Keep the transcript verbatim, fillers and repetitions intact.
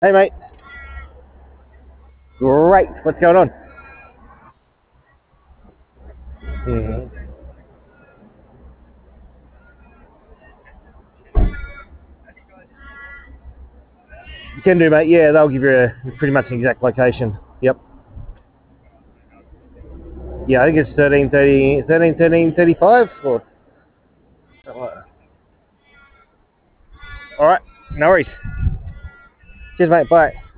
Hey, mate. Great. What's going on? Mm-hmm. You can do, mate. Yeah, they'll give you a pretty much an exact location. Yep. Yeah, I think it's thirteen thirty, thirteen thirteen thirty-five. Or... All right. No worries. Cheers, mate. Bye.